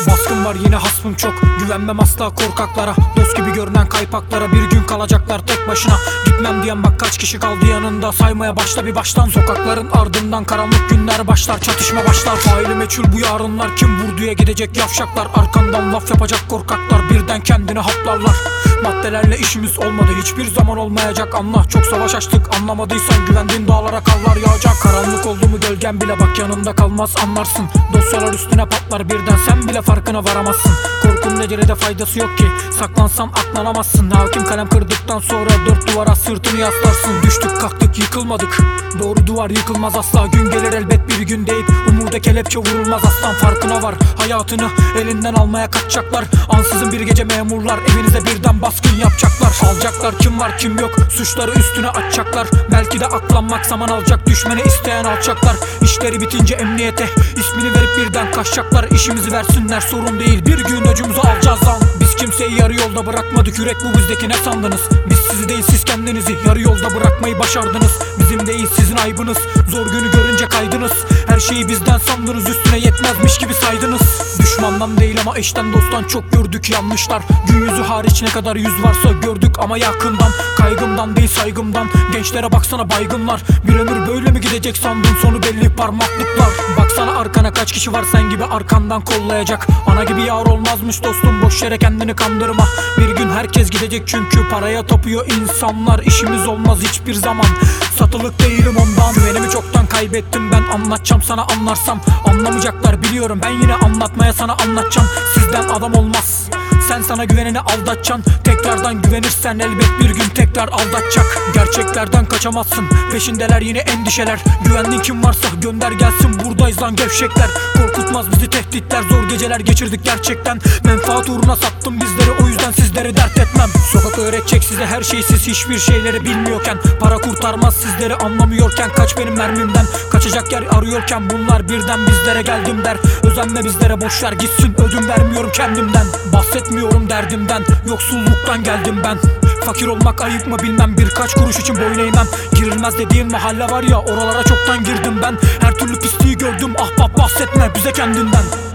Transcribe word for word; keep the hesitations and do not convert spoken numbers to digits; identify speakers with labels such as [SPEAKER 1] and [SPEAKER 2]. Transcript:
[SPEAKER 1] Baskın var yine hasmım çok, güvenmem asla korkaklara. Dost gibi görünen kaypaklara bir gün kalacaklar tek başına. Gitmem diyen bak kaç kişi kaldı yanında, saymaya başla bir baştan. Sokakların ardından karanlık günler başlar, çatışma başlar. Faili meçhul bu yarınlar, kim vurduya gidecek yavşaklar. Arkandan laf yapacak korkaklar, birden kendini haplarlar. Maddelerle işimiz olmadı, hiçbir zaman olmayacak anla. Çok savaş açtık, anlamadıysan güvendiğin dağlara karlar yağacak. Karanlık oldu mu gölgen bile bak yanında kalmaz, anlarsın. Dosyalar üstüne patlar birden, sen bile farkına varamazsın. Korkunun necerede faydası yok ki, saklansan aklanamazsın. Hakim kalem kırdıktan sonra dört duvara sırtını yaslarsın. Düştük kalktık yıkılmadık, doğru duvar yıkılmaz asla. Gün gelir elbet bir gün deyip umuda kelepçe vurulmaz aslan. Farkına var, hayatını elinden almaya kaçacaklar. Ansızın bir gece memurlar evinize birden baskın yapacaklar. Alacaklar kim var kim yok, suçları üstüne atacaklar. Belki de aklanmak zaman alacak, düşmeni isteyen alçaklar. İşleri bitince emniyete ismini verip birden kaçacaklar. İşimizi versinler sorun değil, bir gün öcümüzü alacağız lan. Biz kimseyi yarı yolda bırakmadık, yürek bu bizdeki ne sandınız? Biz sizi değil siz kendinizi yarı yolda bırakmayı başardınız. Bizim değil sizin aybınız, zor günü görünce kaydınız. Her şeyi bizden sandınız, üstüne yetmezmiş gibi saydınız. Düşmandan değil ama eşten dosttan çok gördük yanlışlar. Gün yüzü hariç ne kadar yüz varsa gördük ama yakından. Kaygımdan değil saygımdan, gençlere baksana baygınlar. Bir ömür böyle mi gidecek sandın, sonu belli parmaklıklar. Baksana arkana kaç kişi var sen gibi arkandan kollayacak. Ana gibi yar olmazmış dostum, boş yere kendini kandırma. Bir gün herkes gidecek çünkü paraya tapıyor insanlar. İşimiz olmaz hiçbir zaman, satılık değilim ondan. Güvenimi çoktan kaybettim ben, anlatacağım sana anlarsam. Anlamayacaklar biliyorum, ben yine anlatmaya sana anlatacağım. Sizden adam olmaz, sen sana güveneni aldatacaksın. Tekrardan güvenirsen elbet bir gün tekrar aldatacak. Gerçeklerden kaçamazsın, peşindeler yine endişeler. Güvendiğin kim varsa gönder gelsin, buradayız lan gevşekler. Korkutmaz bizi tehditler, zor geceler geçirdik gerçekten. Menfaat uğruna sattım bizleri, o yüzden sizleri dert etmem. Sokak öğretecek size her şeyi, siz hiçbir şeyleri bilmiyorken. Para kurtarmaz sizleri anlamıyorken, kaç benim mermimden. Kaçacak yer arıyorken bunlar birden bizlere geldim der. Özenme bizlere, boşver gitsin, ödün vermiyorum kendimden. Bahsetmiyorum derdimden, yoksulluktan geldim ben. Fakir olmak ayıp mı bilmem, birkaç kuruş için boyun eğmem. Girilmez dediğin mahalle var ya, oralara çoktan girdim ben. Her türlü pisliği gördüm, ahbap bahsetme bize kendinden.